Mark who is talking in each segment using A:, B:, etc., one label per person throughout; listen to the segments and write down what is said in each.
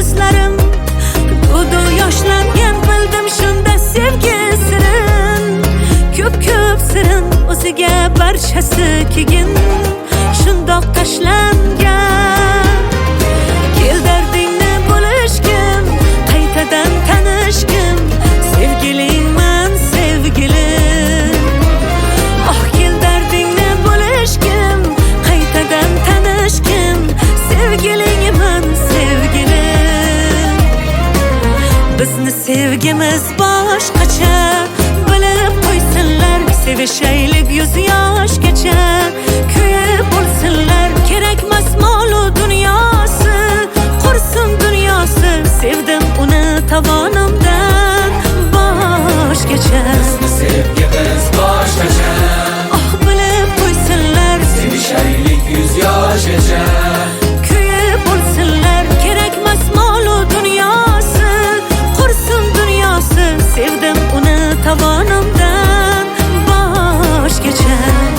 A: ko'zlarim to'du yoshlangan, bildim shunda sevgi sirin. Ko'p sirin o'ziga barchasi kegin, shundoq tashlangan. Kel dardingni bo'lishgim, qaytadan tanishgim, sevgilingman sevgilim. Oh kel dardingni bo'lishgim, qaytadan tanishgim, sevgilingman sevgilim. Bizni sevgimiz boshqacha, bilib qo'ysinlar, sevishaylik yuz yoshgacha. Kuyib bo'lsinlar, kerakmas molu dunyosi, qursin dunyosi, sevdim uni tovonimdan boshgacha.
B: Bizni sevgimiz boshqacha,
A: Oh bilib qo'ysinlar,
B: sevishaylik yuz yoshgacha.
A: kuyib bo'lsinlar, kerakmas molu dunyosi, qursin dunyosi, sevdim uni tovonimdan boshgacha.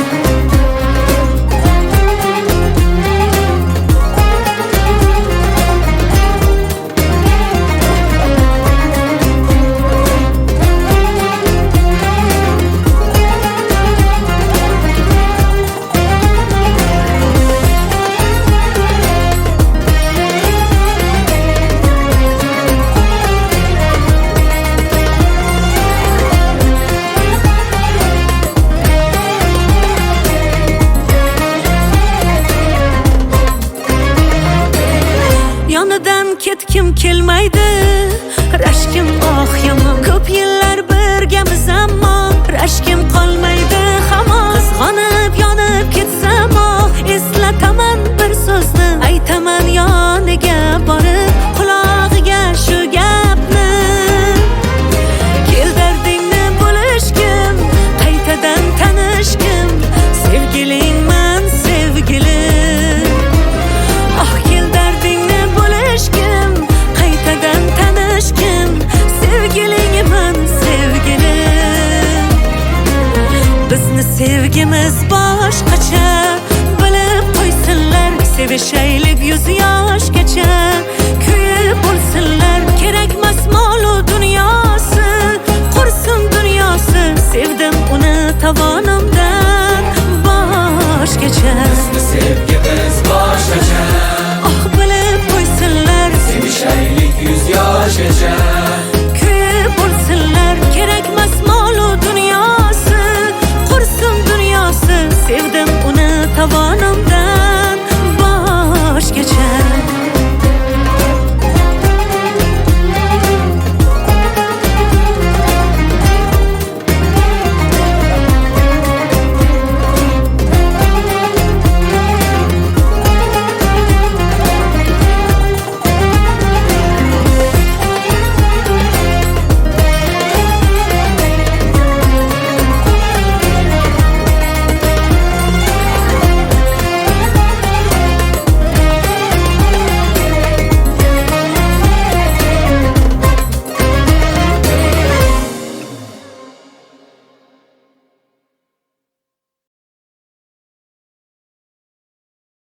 A: Yonidan ketkim kelmaydi, rashkim oh yomon. Ko'p yillar birgamiz ammo rashkim qolmaydi hamon. Qizg'onib yonib ketsam eslataman bir so'zni, aytaman yoniga borib qulog'iga shu gapni. Kel dardingni bo'lishgim, qaytadan tanishgim, sevgilingman sevgilim. Oh kel dardingni bo'lishgim, qaytadan tanishgim, sevgilingman sevgilim. Bizni sevgimiz boshqacha, bilib qo'ysinlar, sevishaylik yuz yoshgacha. Kuyib bo'lsinlar, kerakmas molu dunyosi, qursin dunyosi, sevdim uni tovonimdan boshgacha.
B: Bizni sevgimiz boshqacha,
A: Oh bilib qo'ysinlar,
B: sevishaylik yuz yoshgacha.